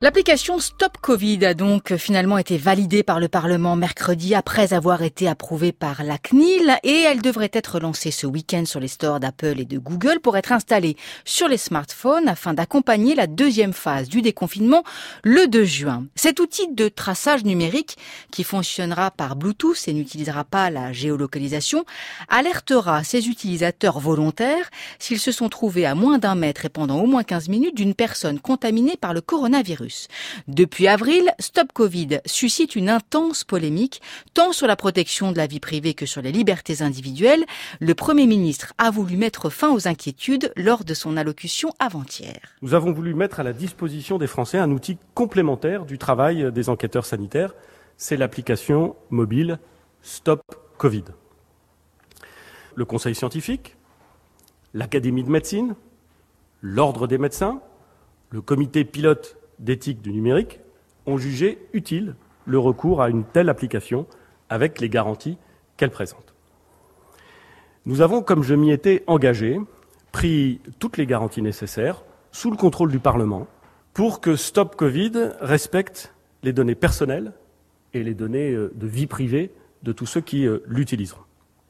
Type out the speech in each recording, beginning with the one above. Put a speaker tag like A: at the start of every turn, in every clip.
A: L'application Stop Covid a donc finalement été validée par le Parlement mercredi après avoir été approuvée par la CNIL et elle devrait être lancée ce week-end sur les stores d'Apple et de Google pour être installée sur les smartphones afin d'accompagner la deuxième phase du déconfinement le 2 juin. Cet outil de traçage numérique qui fonctionnera par Bluetooth et n'utilisera pas la géolocalisation alertera ses utilisateurs volontaires s'ils se sont trouvés à moins d'1 mètre et pendant au moins 15 minutes d'une personne contaminée par le coronavirus. Depuis avril, Stop Covid suscite une intense polémique, tant sur la protection de la vie privée que sur les libertés individuelles. Le Premier ministre a voulu mettre fin aux inquiétudes lors de son allocution avant-hier.
B: Nous avons voulu mettre à la disposition des Français un outil complémentaire du travail des enquêteurs sanitaires. C'est l'application mobile Stop Covid. Le Conseil scientifique, l'Académie de médecine, l'Ordre des médecins, le Comité pilote d'éthique du numérique ont jugé utile le recours à une telle application avec les garanties qu'elle présente. Nous avons, comme je m'y étais engagé, pris toutes les garanties nécessaires sous le contrôle du Parlement pour que Stop Covid respecte les données personnelles et les données de vie privée de tous ceux qui l'utiliseront.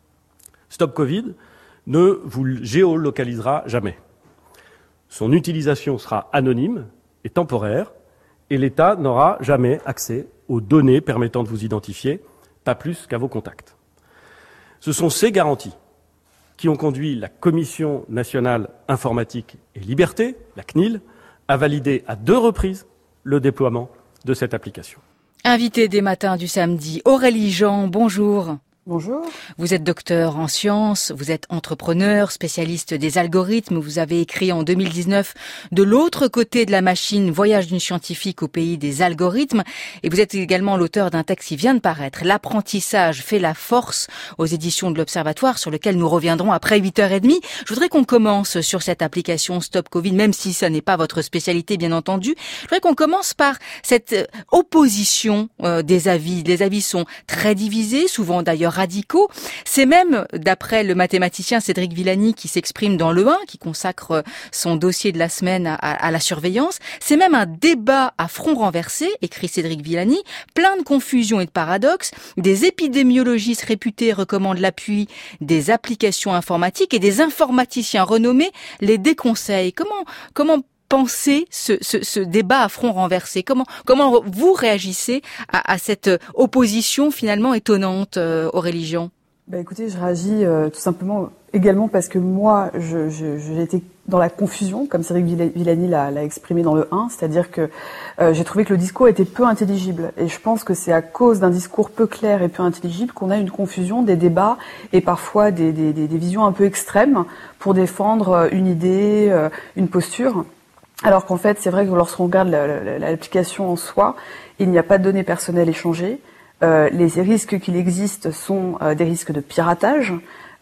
B: Stop Covid ne vous géolocalisera jamais. Son utilisation sera anonyme et temporaire, et l'État n'aura jamais accès aux données permettant de vous identifier, pas plus qu'à vos contacts. Ce sont ces garanties qui ont conduit la Commission nationale informatique et liberté, la CNIL, à valider à 2 reprises le déploiement de cette application.
A: Invité des matins du samedi, Aurélie Jean, bonjour.
C: Bonjour.
A: Vous êtes docteur en sciences, vous êtes entrepreneur, spécialiste des algorithmes. Vous avez écrit en 2019 De l'autre côté de la machine, voyage d'une scientifique au pays des algorithmes. Et vous êtes également l'auteur d'un texte qui vient de paraître, L'apprentissage fait la force, aux éditions de l'Observatoire, sur lequel nous reviendrons après 8h30. Je voudrais qu'on commence sur cette application Stop Covid, même si ça n'est pas votre spécialité, bien entendu. Je voudrais qu'on commence par cette opposition des avis. Les avis sont très divisés, souvent d'ailleurs radicaux. C'est même, d'après le mathématicien Cédric Villani qui s'exprime dans Le 1, qui consacre son dossier de la semaine à la surveillance, c'est même un débat à front renversé, écrit Cédric Villani, plein de confusion et de paradoxes. Des épidémiologistes réputés recommandent l'appui des applications informatiques et des informaticiens renommés les déconseillent. Comment penser ce débat à front renversé? Comment vous réagissez à cette opposition finalement étonnante, Aurélie Jean?
C: Écoutez, je réagis tout simplement également parce que moi, j'ai été dans la confusion, comme Cédric Villani l'a exprimé dans Le 1, c'est-à-dire que j'ai trouvé que le discours était peu intelligible. Et je pense que c'est à cause d'un discours peu clair et peu intelligible qu'on a une confusion des débats et parfois des visions un peu extrêmes pour défendre une idée, une posture. Alors qu'en fait, c'est vrai que lorsqu'on regarde l'application en soi, il n'y a pas de données personnelles échangées. Les risques qu'il existe sont des risques de piratage.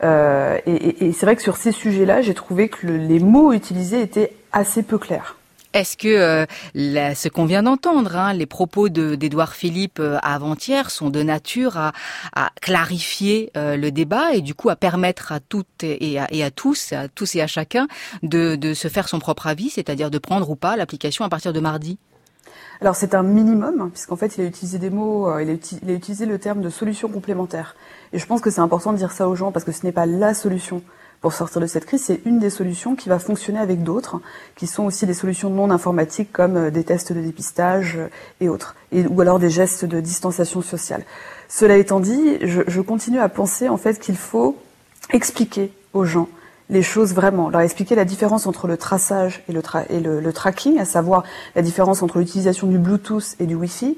C: Et c'est vrai que sur ces sujets-là, j'ai trouvé que les mots utilisés étaient assez peu clairs.
A: Est-ce que ce qu'on vient d'entendre, les propos d'Édouard Philippe avant-hier sont de nature à clarifier le débat et du coup à permettre à toutes et à tous et à chacun de se faire son propre avis, c'est-à-dire de prendre ou pas l'application à partir de mardi?
C: Alors c'est un minimum, puisqu'en fait il a utilisé des mots, il a utilisé le terme de solution complémentaire. Et je pense que c'est important de dire ça aux gens, parce que ce n'est pas la solution pour sortir de cette crise, c'est une des solutions qui va fonctionner avec d'autres, qui sont aussi des solutions non informatiques comme des tests de dépistage et autres, ou alors des gestes de distanciation sociale. Cela étant dit, je continue à penser en fait qu'il faut expliquer aux gens les choses vraiment, leur expliquer la différence entre le traçage et le tracking, à savoir la différence entre l'utilisation du Bluetooth et du Wi-Fi,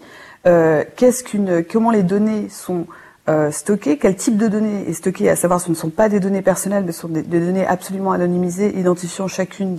C: comment les données sont stockées, quel type de données est stocké, à savoir ce ne sont pas des données personnelles, mais ce sont des données absolument anonymisées, identifiant chacune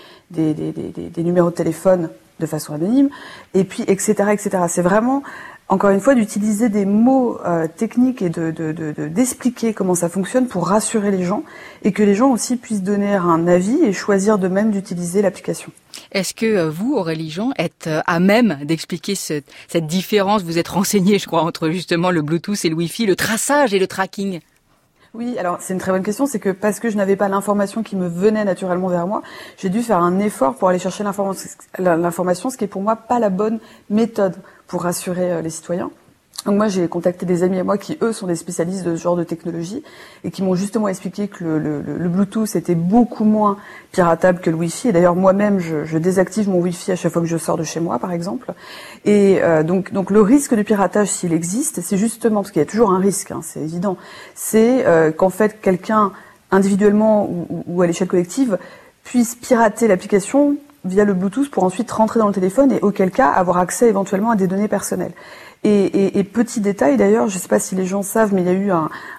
C: des numéros de téléphone de façon anonyme, et puis etc. C'est vraiment, encore une fois, d'utiliser des mots techniques et d'expliquer comment ça fonctionne pour rassurer les gens et que les gens aussi puissent donner un avis et choisir d'eux-mêmes d'utiliser l'application.
A: Est-ce que vous, Aurélie Jean, êtes à même d'expliquer cette différence? Vous êtes renseignée, je crois, entre justement le Bluetooth et le Wi-Fi, le traçage et le tracking.
C: Oui, alors c'est une très bonne question. C'est que parce que je n'avais pas l'information qui me venait naturellement vers moi, j'ai dû faire un effort pour aller chercher l'information, ce qui est pour moi pas la bonne méthode pour rassurer les citoyens. Donc moi, j'ai contacté des amis à moi qui, eux, sont des spécialistes de ce genre de technologie et qui m'ont justement expliqué que le Bluetooth était beaucoup moins piratable que le Wi-Fi. Et d'ailleurs, moi-même, je désactive mon Wi-Fi à chaque fois que je sors de chez moi, par exemple. Et donc le risque de piratage, s'il existe, c'est justement, parce qu'il y a toujours un risque, hein, c'est évident, c'est qu'en fait, quelqu'un, individuellement ou à l'échelle collective, puisse pirater l'application via le Bluetooth pour ensuite rentrer dans le téléphone et auquel cas avoir accès éventuellement à des données personnelles. Et petit détail d'ailleurs, je ne sais pas si les gens savent, mais il y a eu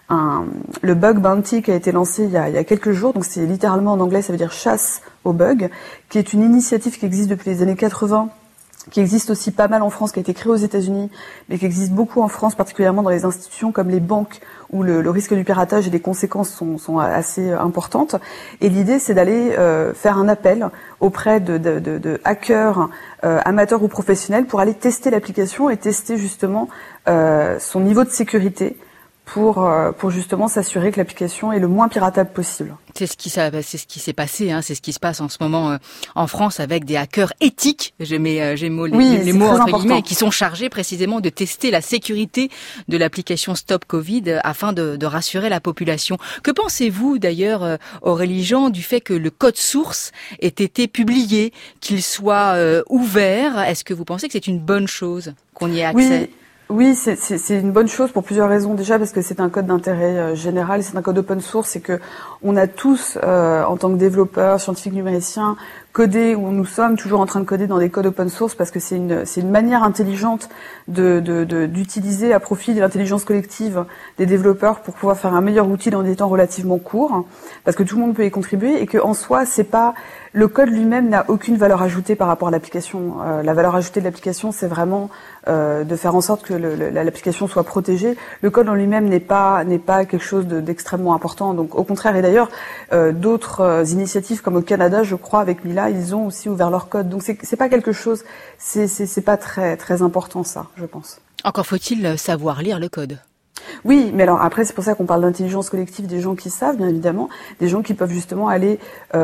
C: le bug bounty qui a été lancé il y a quelques jours. Donc c'est littéralement en anglais, ça veut dire chasse aux bugs, qui est une initiative qui existe depuis les années 80, qui existe aussi pas mal en France, qui a été créée aux États-Unis, mais qui existe beaucoup en France, particulièrement dans les institutions comme les banques, où le risque du piratage et les conséquences sont assez importantes. Et l'idée, c'est d'aller faire un appel auprès de hackers, amateurs ou professionnels, pour aller tester l'application et tester justement son niveau de sécurité pour justement s'assurer que l'application est le moins piratable possible.
A: C'est ce qui s'est passé, hein, c'est ce qui se passe en ce moment en France avec des hackers éthiques, les mots entre guillemets, qui sont chargés précisément de tester la sécurité de l'application Stop Covid afin de rassurer la population. Que pensez-vous d'ailleurs, Aurélie Jean, du fait que le code source ait été publié, qu'il soit ouvert? Est-ce que vous pensez que c'est une bonne chose qu'on y ait accès?
C: Oui, c'est une bonne chose pour plusieurs raisons. Déjà parce que c'est un code d'intérêt général, c'est un code open source et que on a tous, en tant que développeurs, scientifiques numériciens, codé, ou nous sommes toujours en train de coder dans des codes open source parce que c'est une manière intelligente d'utiliser à profit de l'intelligence collective des développeurs pour pouvoir faire un meilleur outil dans des temps relativement courts, parce que tout le monde peut y contribuer et que en soi c'est pas, le code lui-même n'a aucune valeur ajoutée par rapport à l'application. La valeur ajoutée de l'application, c'est vraiment de faire en sorte que l'application soit protégée. Le code en lui-même n'est pas quelque chose d'extrêmement important. Donc au contraire, et d'ailleurs d'autres initiatives comme au Canada, je crois, avec Mila, ils ont aussi ouvert leur code. Donc c'est pas quelque chose, c'est pas très important ça, je pense.
A: Encore faut-il savoir lire le code.
C: Oui, mais alors après c'est pour ça qu'on parle d'intelligence collective, des gens qui savent, bien évidemment, des gens qui peuvent justement aller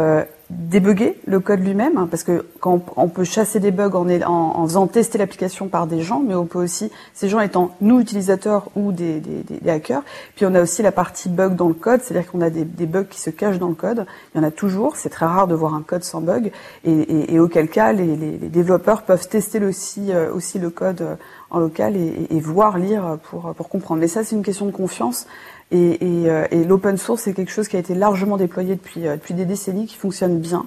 C: débugger le code lui-même, parce que quand on peut chasser des bugs en faisant tester l'application par des gens, mais on peut aussi, ces gens étant nous utilisateurs ou des hackers, puis on a aussi la partie bug dans le code, c'est-à-dire qu'on a des bugs qui se cachent dans le code, il y en a toujours, c'est très rare de voir un code sans bug, et auquel cas les développeurs peuvent tester aussi le code en local et voir, lire pour comprendre. Mais ça c'est une question de confiance. Et l'open source, c'est quelque chose qui a été largement déployé depuis des décennies, qui fonctionne bien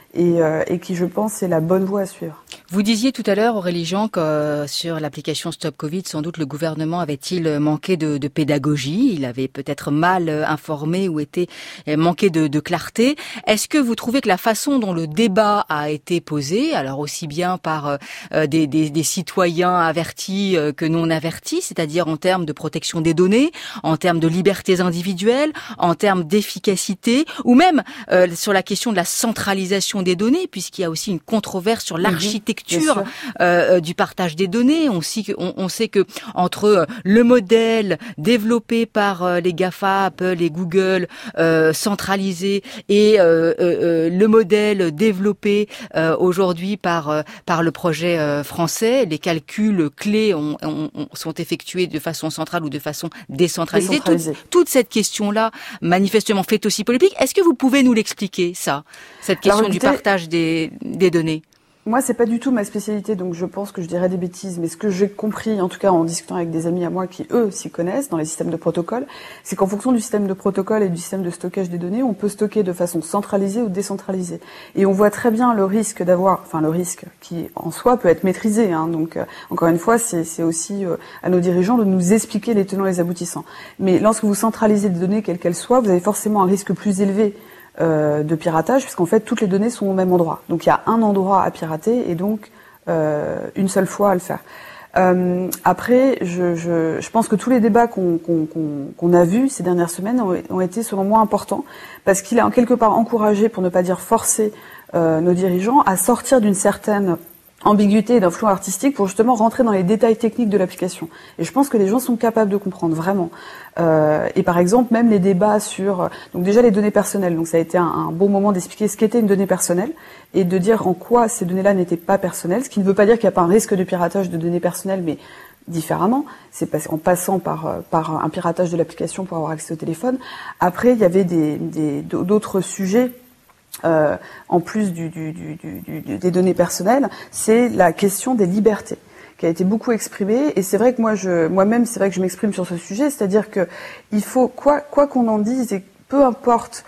C: et qui, je pense, est la bonne voie à suivre.
A: Vous disiez tout à l'heure, Aurélie Jean, que sur l'application Stop Covid, sans doute le gouvernement avait-il manqué de pédagogie, il avait peut-être mal informé ou manqué de clarté. Est-ce que vous trouvez que la façon dont le débat a été posé, alors aussi bien par des citoyens avertis que non avertis, c'est-à-dire en termes de protection des données, en termes de libertés individuelles, en termes d'efficacité, ou même sur la question de la centralisation des données, puisqu'il y a aussi une controverse sur l'architecture du partage des données. On sait que entre le modèle développé par les GAFA, Apple et Google, centralisé, et le modèle développé aujourd'hui par le projet français, les calculs clés sont effectués de façon centrale ou de façon décentralisée. Toute cette question-là, manifestement, fait aussi polémique. Est-ce que vous pouvez nous l'expliquer, ça, cette question du partage des données?
C: Moi, c'est pas du tout ma spécialité, donc je pense que je dirais des bêtises. Mais ce que j'ai compris, en tout cas en discutant avec des amis à moi qui, eux, s'y connaissent dans les systèmes de protocole, c'est qu'en fonction du système de protocole et du système de stockage des données, on peut stocker de façon centralisée ou décentralisée. Et on voit très bien le risque le risque qui, en soi, peut être maîtrisé. Hein. Donc, encore une fois, c'est aussi à nos dirigeants de nous expliquer les tenants et les aboutissants. Mais lorsque vous centralisez des données, quelles qu'elles soient, vous avez forcément un risque plus élevé de piratage, puisqu'en fait toutes les données sont au même endroit. Donc il y a un endroit à pirater et donc une seule fois à le faire. Après, je pense que tous les débats qu'on a vus ces dernières semaines ont été selon moi importants, parce qu'il a en quelque part encouragé, pour ne pas dire forcé, nos dirigeants à sortir d'une certaine ambiguïté et d'un flou artistique pour justement rentrer dans les détails techniques de l'application. Et je pense que les gens sont capables de comprendre vraiment. Et par exemple, même les débats sur donc déjà les données personnelles. Donc ça a été un bon moment d'expliquer ce qu'était une donnée personnelle et de dire en quoi ces données-là n'étaient pas personnelles. Ce qui ne veut pas dire qu'il n'y a pas un risque de piratage de données personnelles, mais différemment. C'est en passant par un piratage de l'application pour avoir accès au téléphone. Après, il y avait d'autres sujets. En plus des données personnelles, c'est la question des libertés qui a été beaucoup exprimée. Et c'est vrai que moi-même, c'est vrai que je m'exprime sur ce sujet, c'est-à-dire que il faut quoi qu'on en dise et peu importe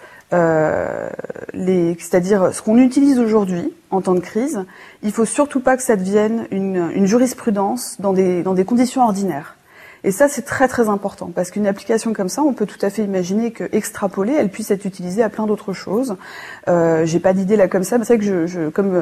C: c'est-à-dire ce qu'on utilise aujourd'hui en temps de crise, il faut surtout pas que ça devienne une jurisprudence dans des conditions ordinaires. Et ça, c'est très très important, parce qu'une application comme ça, on peut tout à fait imaginer que extrapolée, elle puisse être utilisée à plein d'autres choses. J'ai pas d'idée là comme ça, mais c'est vrai que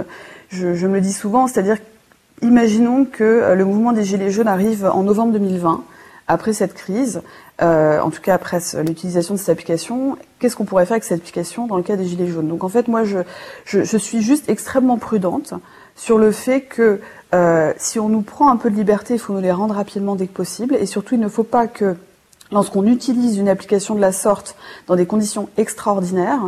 C: je me le dis souvent, c'est-à-dire, imaginons que le mouvement des Gilets jaunes arrive en novembre 2020, après cette crise, en tout cas après l'utilisation de cette application. Qu'est-ce qu'on pourrait faire avec cette application dans le cas des Gilets jaunes? Donc en fait, moi, je suis juste extrêmement prudente sur le fait que si on nous prend un peu de liberté, il faut nous les rendre rapidement dès que possible. Et surtout, il ne faut pas que, lorsqu'on utilise une application de la sorte dans des conditions extraordinaires,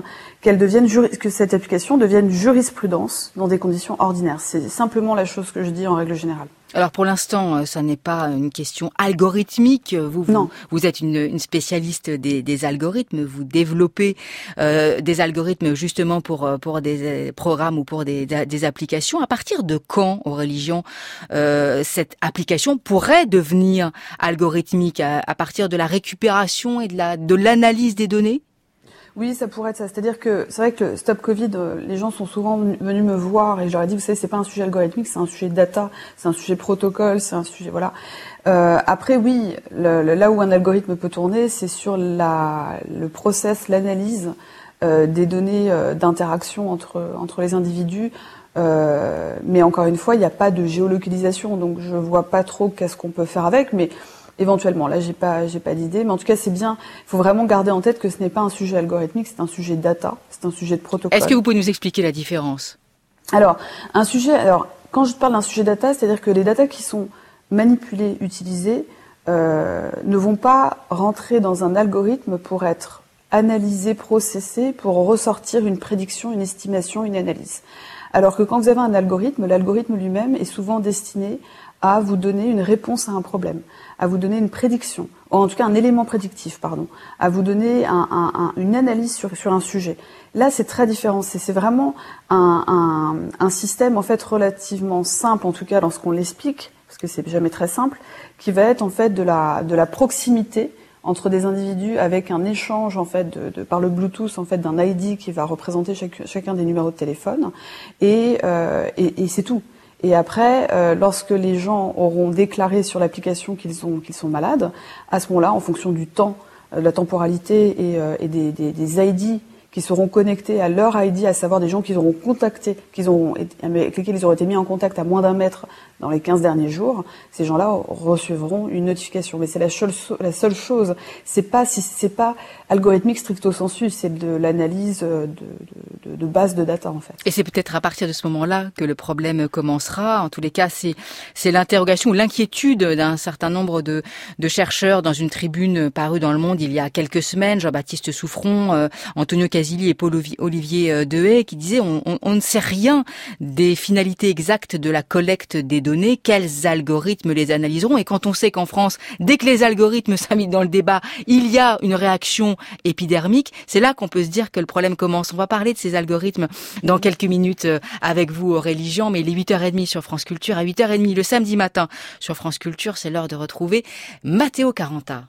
C: que cette application devienne jurisprudence dans des conditions ordinaires. C'est simplement la chose que je dis en règle générale.
A: Alors pour l'instant, ça n'est pas une question algorithmique. Vous êtes une spécialiste des algorithmes. Vous développez des algorithmes justement pour des programmes ou pour des applications. À partir de quand, Aurélie Jean, cette application pourrait devenir algorithmique? À partir de la récupération et de l'analyse des données?
C: Oui, ça pourrait être ça. C'est-à-dire que c'est vrai que Stop Covid, les gens sont souvent venus me voir et je leur ai dit, vous savez, c'est pas un sujet algorithmique, c'est un sujet data, c'est un sujet protocole, c'est un sujet, voilà. Après, oui, là où un algorithme peut tourner, c'est sur le process, l'analyse des données d'interaction entre les individus. Mais encore une fois, il n'y a pas de géolocalisation, donc je vois pas trop qu'est-ce qu'on peut faire avec, mais éventuellement, là, j'ai pas d'idée, mais en tout cas, c'est bien. Il faut vraiment garder en tête que ce n'est pas un sujet algorithmique, c'est un sujet data, c'est un sujet de protocole.
A: Est-ce que vous pouvez nous expliquer la différence?
C: Alors, quand je parle d'un sujet data, c'est-à-dire que les data qui sont manipulées, utilisées, ne vont pas rentrer dans un algorithme pour être analysées, processées, pour ressortir une prédiction, une estimation, une analyse. Alors que quand vous avez un algorithme, l'algorithme lui-même est souvent destiné à vous donner une réponse à un problème, à vous donner une prédiction, ou en tout cas un élément prédictif, à vous donner une analyse sur un sujet. Là, c'est très différent. C'est vraiment un système en fait relativement simple, en tout cas lorsqu'on l'explique, parce que c'est jamais très simple, qui va être en fait de la proximité entre des individus avec un échange en fait par le Bluetooth en fait d'un ID qui va représenter chacun des numéros de téléphone et c'est tout. Et après, lorsque les gens auront déclaré sur l'application qu'ils sont malades, à ce moment-là, en fonction du temps, de la temporalité et des ID qui seront connectés à leur ID, à savoir des gens qu'ils auront contactés, avec lesquels ils auraient été mis en contact à moins d'1 mètre dans les 15 derniers jours, ces gens-là recevront une notification. Mais c'est la seule chose. C'est pas algorithmique stricto sensu, c'est de l'analyse de base de data, en fait.
A: Et c'est peut-être à partir de ce moment-là que le problème commencera. En tous les cas, c'est l'interrogation ou l'inquiétude d'un certain nombre de chercheurs dans une tribune parue dans Le Monde il y a quelques semaines, Jean-Baptiste Souffron, Antonio Casilli et Paul-Olivier Dehaye, qui disaient on ne sait rien des finalités exactes de la collecte des données, quels algorithmes les analyseront. Et quand on sait qu'en France, dès que les algorithmes s'invitent dans le débat, il y a une réaction épidermique, c'est là qu'on peut se dire que le problème commence. On va parler de ces algorithmes dans quelques minutes avec vous, Aurélie Jean, mais il est 8h30 sur France Culture. À 8h30 le samedi matin sur France Culture, c'est l'heure de retrouver Matteo Caranta.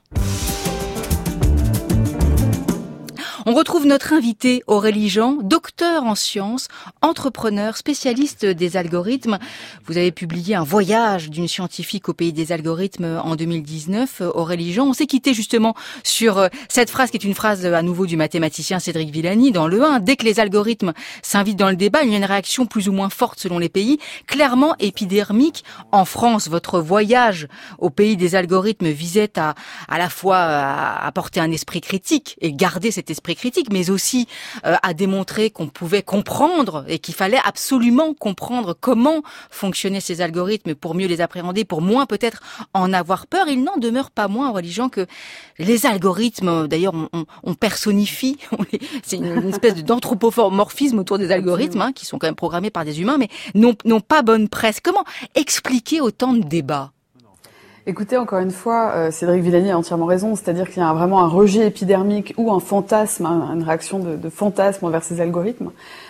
A: On retrouve notre invité Aurélie Jean, docteur en sciences, entrepreneur, spécialiste des algorithmes. Vous avez publié Un voyage d'une scientifique au pays des algorithmes en 2019, Aurélie Jean. On s'est quitté justement sur cette phrase qui est une phrase à nouveau du mathématicien Cédric Villani dans le 1. Dès que les algorithmes s'invitent dans le débat, il y a une réaction plus ou moins forte selon les pays, clairement épidermique. En France, votre voyage au pays des algorithmes visait à la fois à apporter un esprit critique et garder cet esprit très critique, mais aussi a démontré qu'on pouvait comprendre et qu'il fallait absolument comprendre comment fonctionnaient ces algorithmes pour mieux les appréhender, pour moins peut-être en avoir peur. Il n'en demeure pas moins en religion que les algorithmes, d'ailleurs on personnifie, c'est une espèce d'anthropomorphisme autour des algorithmes, qui sont quand même programmés par des humains, mais n'ont pas bonne presse. Comment expliquer autant de débats ?
C: Écoutez, encore une fois, Cédric Villani a entièrement raison, c'est-à-dire qu'il y a vraiment un rejet épidermique ou un fantasme, une réaction de fantasme envers ces algorithmes.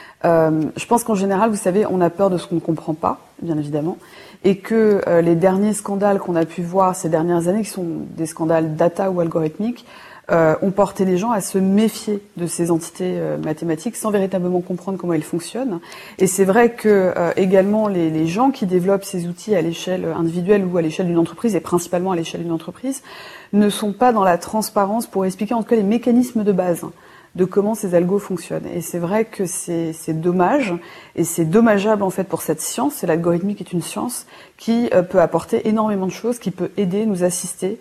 C: Je pense qu'en général, vous savez, on a peur de ce qu'on ne comprend pas, bien évidemment, et que les derniers scandales qu'on a pu voir ces dernières années, qui sont des scandales data ou algorithmiques, ont porté les gens à se méfier de ces entités mathématiques sans véritablement comprendre comment elles fonctionnent. Et c'est vrai que également les gens qui développent ces outils à l'échelle individuelle ou à l'échelle d'une entreprise, et principalement à l'échelle d'une entreprise, ne sont pas dans la transparence pour expliquer en tout cas les mécanismes de base de comment ces algos fonctionnent. Et c'est vrai que c'est dommage, et c'est dommageable en fait pour cette science, et l'algorithmique est une science qui peut apporter énormément de choses, qui peut aider, nous assister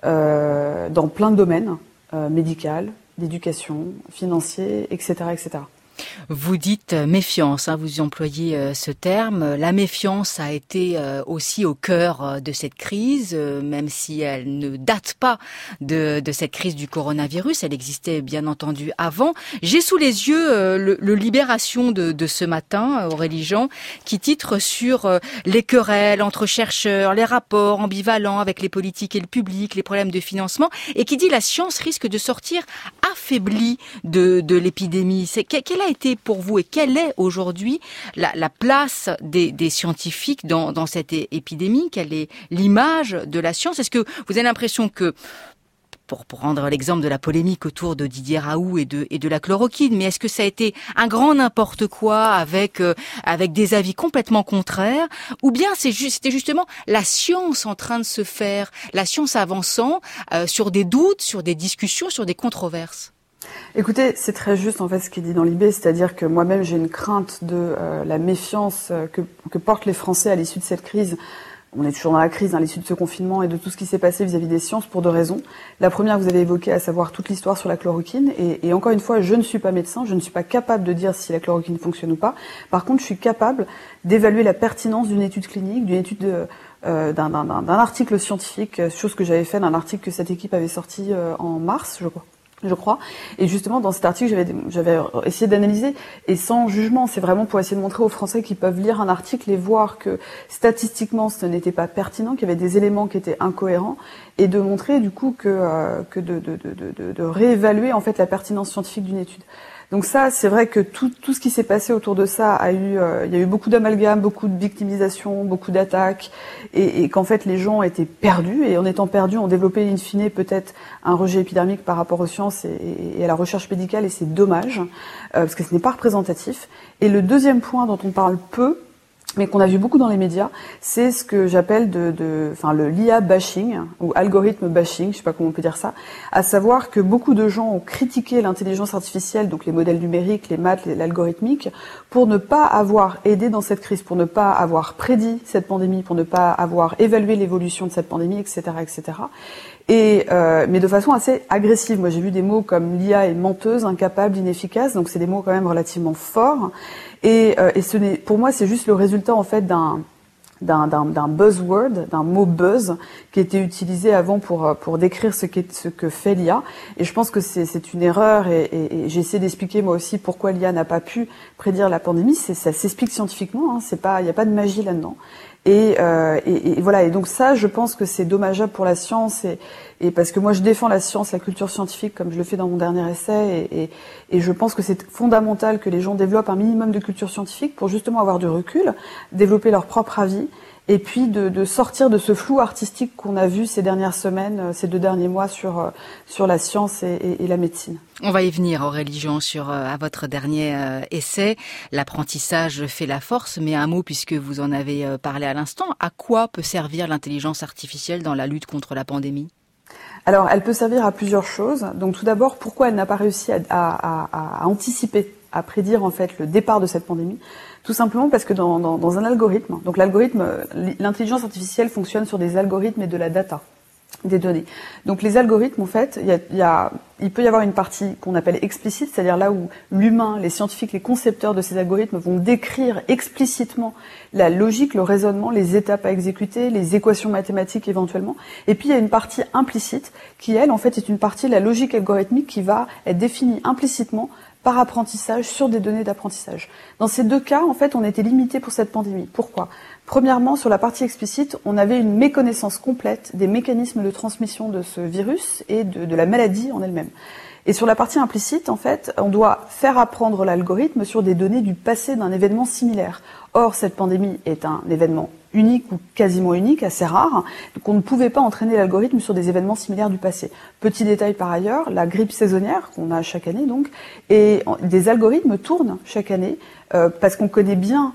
C: dans plein de domaines, médical, d'éducation, financier, etc., etc.
A: Vous dites méfiance, vous employez ce terme. La méfiance a été aussi au cœur de cette crise, même si elle ne date pas de cette crise du coronavirus. Elle existait bien entendu avant. J'ai sous les yeux le Libération de ce matin, Aurélie Jean, qui titre sur les querelles entre chercheurs, les rapports ambivalents avec les politiques et le public, les problèmes de financement, et qui dit la science risque de sortir affaiblie de l'épidémie. Quelle a été pour vous et quelle est aujourd'hui la place des scientifiques dans cette épidémie? Quelle est l'image de la science? Est-ce que vous avez l'impression que, pour prendre l'exemple de la polémique autour de Didier Raoult et de la chloroquine, mais est-ce que ça a été un grand n'importe quoi avec des avis complètement contraires, ou bien c'était justement la science en train de se faire, la science avançant sur des doutes, sur des discussions, sur des controverses?
C: Écoutez, c'est très juste en fait ce qui est dit dans l'IB, c'est-à-dire que moi-même j'ai une crainte de la méfiance que portent les Français à l'issue de cette crise. On est toujours dans la crise à l'issue de ce confinement et de tout ce qui s'est passé vis-à-vis des sciences pour deux raisons. La première, vous avez évoqué, à savoir toute l'histoire sur la chloroquine. Et encore une fois, je ne suis pas médecin, je ne suis pas capable de dire si la chloroquine fonctionne ou pas. Par contre, je suis capable d'évaluer la pertinence d'une étude clinique, d'une étude d'un article scientifique, chose que j'avais fait d'un article que cette équipe avait sorti en mars, je crois. Et justement, dans cet article, j'avais essayé d'analyser, et sans jugement, c'est vraiment pour essayer de montrer aux Français qui peuvent lire un article et voir que statistiquement, ce n'était pas pertinent, qu'il y avait des éléments qui étaient incohérents, et de montrer du coup que de réévaluer en fait la pertinence scientifique d'une étude. Donc ça, c'est vrai que tout ce qui s'est passé autour de ça il y a eu beaucoup d'amalgames, beaucoup de victimisation, beaucoup d'attaques, et qu'en fait les gens étaient perdus, et en étant perdus, ont développé in fine peut-être un rejet épidermique par rapport aux sciences et à la recherche médicale, et c'est dommage, parce que ce n'est pas représentatif. Et le deuxième point dont on parle peu, mais qu'on a vu beaucoup dans les médias, c'est ce que j'appelle le l'IA bashing, ou algorithme bashing, je sais pas comment on peut dire ça, à savoir que beaucoup de gens ont critiqué l'intelligence artificielle, donc les modèles numériques, les maths, l'algorithmique, pour ne pas avoir aidé dans cette crise, pour ne pas avoir prédit cette pandémie, pour ne pas avoir évalué l'évolution de cette pandémie, etc., etc. Mais de façon assez agressive. Moi, j'ai vu des mots comme l'IA est menteuse, incapable, inefficace, donc c'est des mots quand même relativement forts. Et pour moi, c'est juste le résultat en fait d'un buzzword, d'un mot buzz qui était utilisé avant pour décrire ce que fait l'IA. Et je pense que c'est une erreur, et j'ai essayé d'expliquer moi aussi pourquoi l'IA n'a pas pu prédire la pandémie. Ça s'explique scientifiquement, il n'y a pas de magie là-dedans. Et voilà. Et donc ça, je pense que c'est dommageable pour la science, et parce que moi je défends la science, la culture scientifique, comme je le fais dans mon dernier essai, et je pense que c'est fondamental que les gens développent un minimum de culture scientifique pour justement avoir du recul, développer leur propre avis, et puis de sortir de ce flou artistique qu'on a vu ces dernières semaines, ces 2 derniers mois sur la science et la médecine.
A: On va y venir, Aurélie Jean, à votre dernier essai, l'apprentissage fait la force, mais un mot, puisque vous en avez parlé à l'instant, à quoi peut servir l'intelligence artificielle dans la lutte contre la pandémie ?
C: Alors, elle peut servir à plusieurs choses. Donc, tout d'abord, pourquoi elle n'a pas réussi à anticiper, à prédire en fait le départ de cette pandémie? Tout simplement parce que dans un algorithme, donc l'intelligence artificielle fonctionne sur des algorithmes et de la data. des données. Donc les algorithmes, en fait, il peut y avoir une partie qu'on appelle explicite, c'est-à-dire là où l'humain, les scientifiques, les concepteurs de ces algorithmes vont décrire explicitement la logique, le raisonnement, les étapes à exécuter, les équations mathématiques éventuellement. Et puis il y a une partie implicite qui, elle, en fait, est une partie de la logique algorithmique qui va être définie implicitement par apprentissage sur des données d'apprentissage. Dans ces deux cas, en fait, on était limité pour cette pandémie. Pourquoi ? Premièrement, sur la partie explicite, on avait une méconnaissance complète des mécanismes de transmission de ce virus et de la maladie en elle-même. Et sur la partie implicite, en fait, on doit faire apprendre l'algorithme sur des données du passé d'un événement similaire. Or, cette pandémie est un événement unique ou quasiment unique, assez rare, donc on ne pouvait pas entraîner l'algorithme sur des événements similaires du passé. Petit détail par ailleurs, la grippe saisonnière qu'on a chaque année donc, et des algorithmes tournent chaque année parce qu'on connaît bien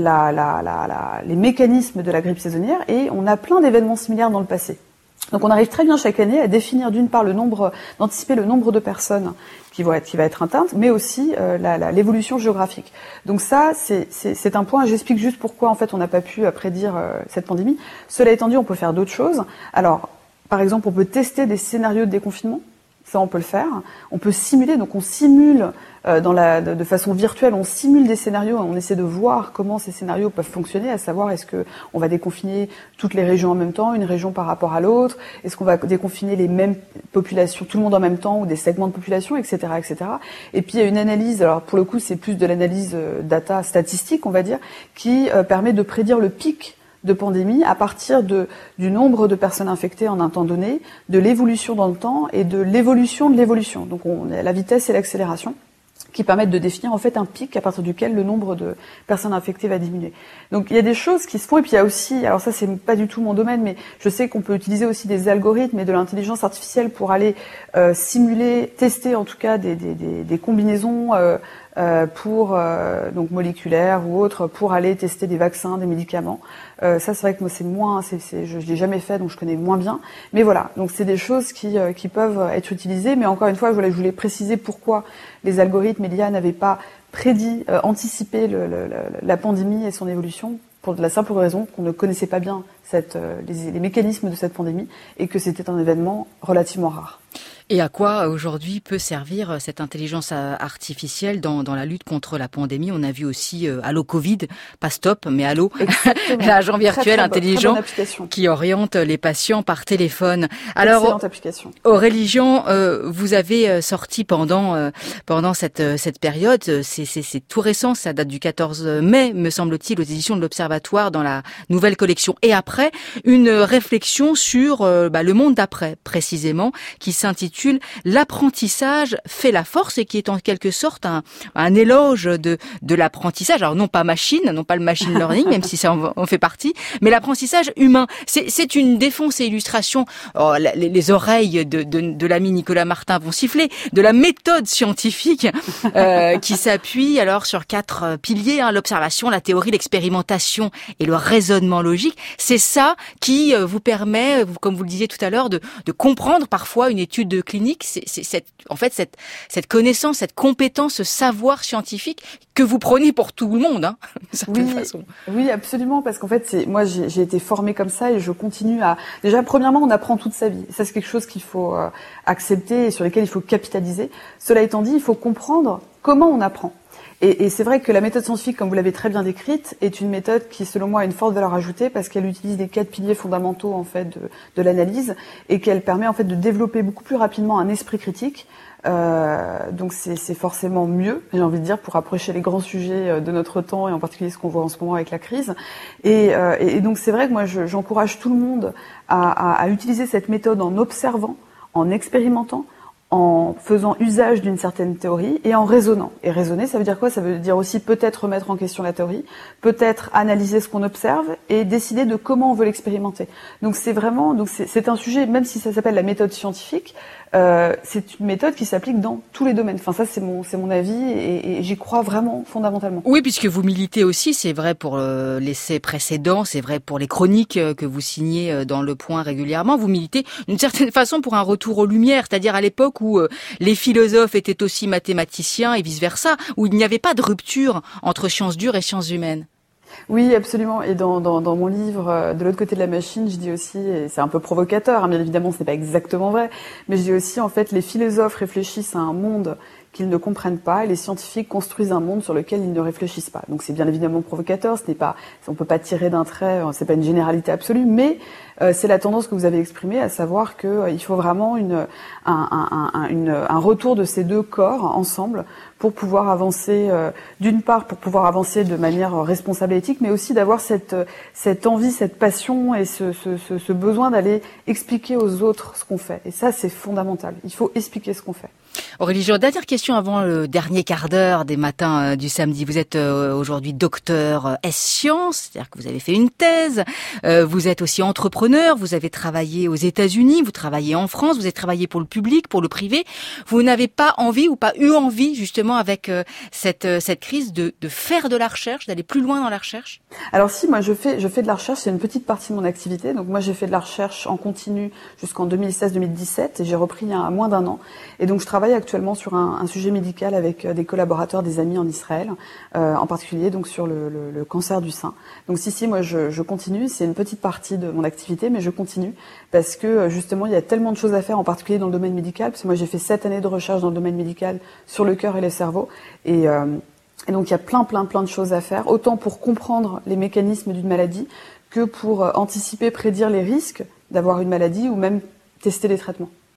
C: les mécanismes de la grippe saisonnière et on a plein d'événements similaires dans le passé. Donc on arrive très bien chaque année à définir d'une part d'anticiper le nombre de personnes qui va être atteinte, mais aussi l'évolution géographique. Donc ça, c'est un point. J'explique juste pourquoi en fait on n'a pas pu prédire cette pandémie. Cela étant dit, on peut faire d'autres choses. Alors, par exemple, on peut tester des scénarios de déconfinement. Ça, on peut le faire. On peut simuler. Donc, on simule de façon virtuelle, on simule des scénarios. On essaie de voir comment ces scénarios peuvent fonctionner, à savoir est-ce que on va déconfiner toutes les régions en même temps, une région par rapport à l'autre, est-ce qu'on va déconfiner les mêmes populations, tout le monde en même temps, ou des segments de population, etc., etc. Et puis il y a une analyse. Alors pour le coup, c'est plus de l'analyse data statistique, on va dire, qui permet de prédire le pic de pandémie à partir du nombre de personnes infectées en un temps donné, de l'évolution dans le temps et de l'évolution de l'évolution. Donc la vitesse et l'accélération qui permettent de définir en fait un pic à partir duquel le nombre de personnes infectées va diminuer. Donc il y a des choses qui se font et puis il y a aussi, alors ça c'est pas du tout mon domaine, mais je sais qu'on peut utiliser aussi des algorithmes et de l'intelligence artificielle pour aller simuler, tester en tout cas des combinaisons donc moléculaires ou autres pour aller tester des vaccins, des médicaments. Ça c'est vrai que moi je l'ai jamais fait donc je connais moins bien. Mais voilà, donc c'est des choses qui peuvent être utilisées. Mais encore une fois, je voulais préciser pourquoi les algorithmes et l'IA n'avaient pas anticipé la pandémie et son évolution, pour de la simple raison qu'on ne connaissait pas bien les mécanismes de cette pandémie et que c'était un événement relativement rare.
A: Et à quoi aujourd'hui peut servir cette intelligence artificielle dans la lutte contre la pandémie? On a vu aussi Allo Covid, pas Stop, mais Allo, l'agent virtuel intelligent qui oriente les patients par téléphone. Alors,
C: excellente application.
A: Aurélie Jean, vous avez sorti pendant cette période, c'est tout récent, ça date du 14 mai, me semble-t-il, aux éditions de l'Observatoire dans la nouvelle collection. Et après, une réflexion sur le monde d'après, précisément, qui s'intitule L'apprentissage fait la force et qui est en quelque sorte un éloge de l'apprentissage. Alors non pas le machine learning, même si ça en fait partie, mais l'apprentissage humain. C'est une défonce et illustration. Oh, les oreilles de l'ami Nicolas Martin vont siffler, de la méthode scientifique qui s'appuie alors sur 4 piliers, l'observation, la théorie, l'expérimentation et le raisonnement logique. C'est ça qui vous permet, comme vous le disiez tout à l'heure, de comprendre parfois une étude de clinique, c'est cette connaissance, cette compétence, ce savoir scientifique que vous prenez pour tout le monde, d'une certaine façon.
C: Oui, absolument, parce qu'en fait, moi, j'ai été formée comme ça et je continue à. Déjà, premièrement, on apprend toute sa vie. Ça, c'est quelque chose qu'il faut accepter et sur lequel il faut capitaliser. Cela étant dit, il faut comprendre comment on apprend. Et c'est vrai que la méthode scientifique, comme vous l'avez très bien décrite, est une méthode qui, selon moi, a une forte valeur ajoutée parce qu'elle utilise les 4 piliers fondamentaux en fait de l'analyse et qu'elle permet en fait de développer beaucoup plus rapidement un esprit critique. Donc c'est forcément mieux, j'ai envie de dire, pour approcher les grands sujets de notre temps et en particulier ce qu'on voit en ce moment avec la crise. Et donc c'est vrai que moi j'encourage tout le monde à utiliser cette méthode en observant, en expérimentant, en faisant usage d'une certaine théorie et en raisonnant. Et raisonner, ça veut dire quoi? Ça veut dire aussi peut-être remettre en question la théorie, peut-être analyser ce qu'on observe et décider de comment on veut l'expérimenter. Donc c'est un sujet, même si ça s'appelle la méthode scientifique, c'est une méthode qui s'applique dans tous les domaines. Enfin ça c'est mon avis et j'y crois vraiment fondamentalement.
A: Oui, puisque vous militez aussi, c'est vrai pour l'essai précédent, c'est vrai pour les chroniques que vous signez dans Le Point régulièrement, vous militez d'une certaine façon pour un retour aux Lumières, c'est-à-dire à l'époque où les philosophes étaient aussi mathématiciens et vice-versa, où il n'y avait pas de rupture entre sciences dures et sciences humaines.
C: Oui, absolument. Et dans mon livre, de l'autre côté de la machine, je dis aussi, et c'est un peu provocateur, hein, bien évidemment, ce n'est pas exactement vrai, mais je dis aussi, en fait, les philosophes réfléchissent à un monde qu'ils ne comprennent pas, et les scientifiques construisent un monde sur lequel ils ne réfléchissent pas. Donc c'est bien évidemment provocateur, on peut pas tirer d'un trait, c'est pas une généralité absolue, mais c'est la tendance que vous avez exprimée, à savoir que il faut vraiment un retour de ces deux corps ensemble pour pouvoir avancer, d'une part pour pouvoir avancer de manière responsable et éthique, mais aussi d'avoir cette envie, cette passion et ce besoin d'aller expliquer aux autres ce qu'on fait. Et ça, c'est fondamental. Il faut expliquer ce qu'on fait.
A: Aurélie Giraud, dernière question avant le dernier quart d'heure des matins du samedi. Vous êtes aujourd'hui docteur S-Sciences, c'est-à-dire que vous avez fait une thèse. Vous êtes aussi entrepreneur, vous avez travaillé aux États-Unis, vous travaillez en France, vous avez travaillé pour le public, pour le privé. Vous n'avez pas envie ou pas eu envie justement avec cette crise de faire de la recherche, d'aller plus loin dans la recherche?
C: Alors si, moi je fais de la recherche, c'est une petite partie de mon activité. Donc moi j'ai fait de la recherche en continu jusqu'en 2016-2017 et j'ai repris il y a moins d'un an. Et donc je travaille actuellement sur un sujet médical avec des collaborateurs, des amis en Israël, en particulier donc sur le cancer du sein. Donc si, moi je continue, c'est une petite partie de mon activité, mais je continue parce que justement il y a tellement de choses à faire, en particulier dans le domaine médical, parce que moi j'ai fait 7 années de recherche dans le domaine médical sur le cœur et le cerveau, et donc il y a plein de choses à faire, autant pour comprendre les mécanismes d'une maladie que pour anticiper, prédire les risques d'avoir une maladie ou même tester les traitements.